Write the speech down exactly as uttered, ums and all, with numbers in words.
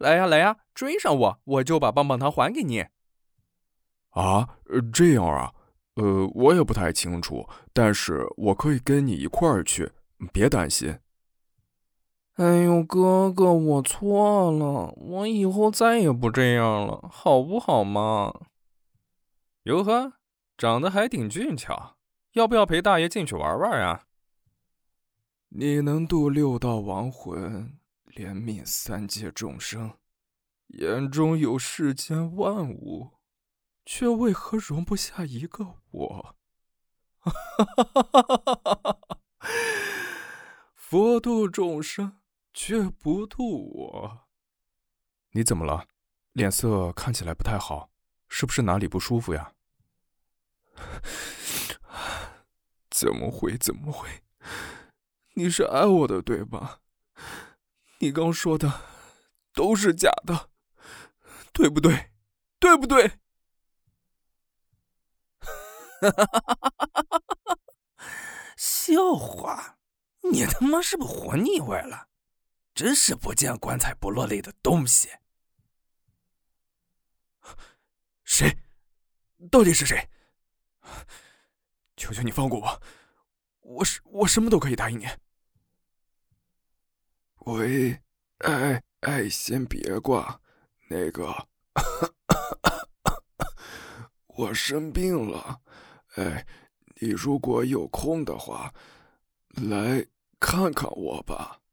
来呀来呀，追上我，我就把棒棒糖还给你。 啊，这样啊，呃，我也不太清楚，但是我可以跟你一块儿去，别担心。 哎呦，哥哥，我错了，我以后再也不这样了，好不好嘛？哟呵，长得还挺俊俏，要不要陪大爷进去玩玩啊？ 你能度六道亡魂，怜悯三界众生，眼中有世间万物，却为何容不下一个我？佛度众生，却不度我。你怎么了？脸色看起来不太好，是不是哪里不舒服呀？怎么会？怎么会？你是爱我的，对吧？你刚说的都是假的，对不对？对不对？ 笑话，你他妈是不是活腻歪了？真是不见棺材不落泪的东西！ 谁？到底是谁？求求你放过我，我是我什么都可以答应你。喂，哎哎，先别挂，那个，我生病了，哎，你如果有空的话，来看看我吧。